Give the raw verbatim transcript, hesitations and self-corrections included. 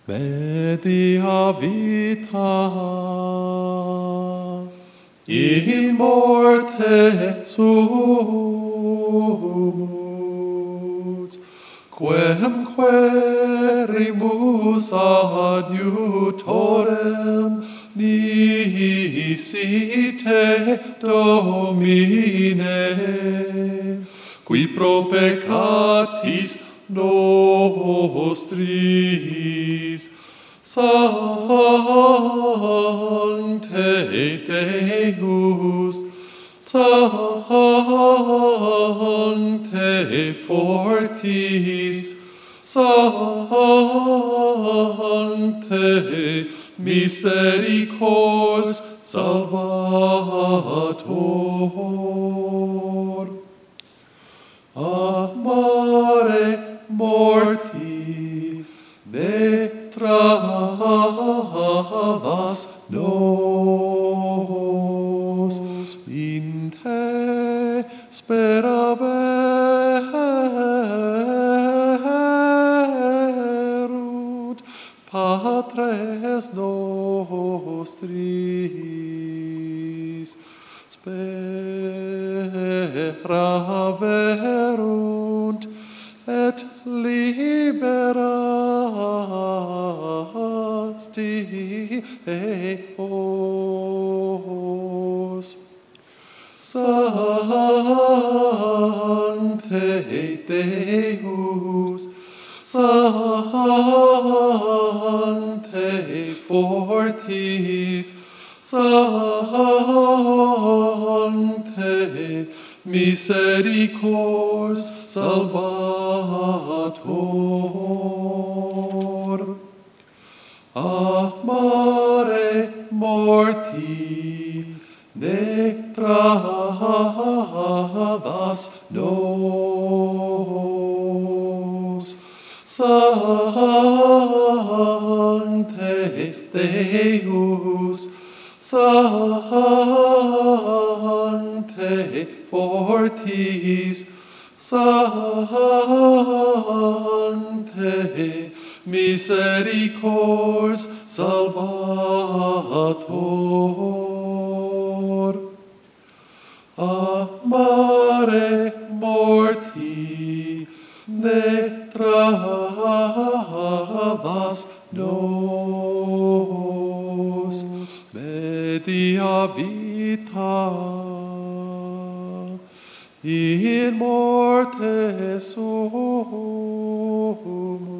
Media vita in morte sumus, quem querimus adiutorem nisite Domine, qui pro peccatis nostris Sancte Deus, Sancte Fortis, Sancte Misericors Salvator. Amare morti ne travas nos, in te speraverunt patres nostris, speraverunt et liberasti eos. Sancte Deus, Sancte Fortis, Sancte Misericors Salvator. Amare morti ne travas nos, Sancte Deus, Sancte Fortis, Sancte Misericors Salvator. Amare morti ne travas nos, media vita in morte sumus.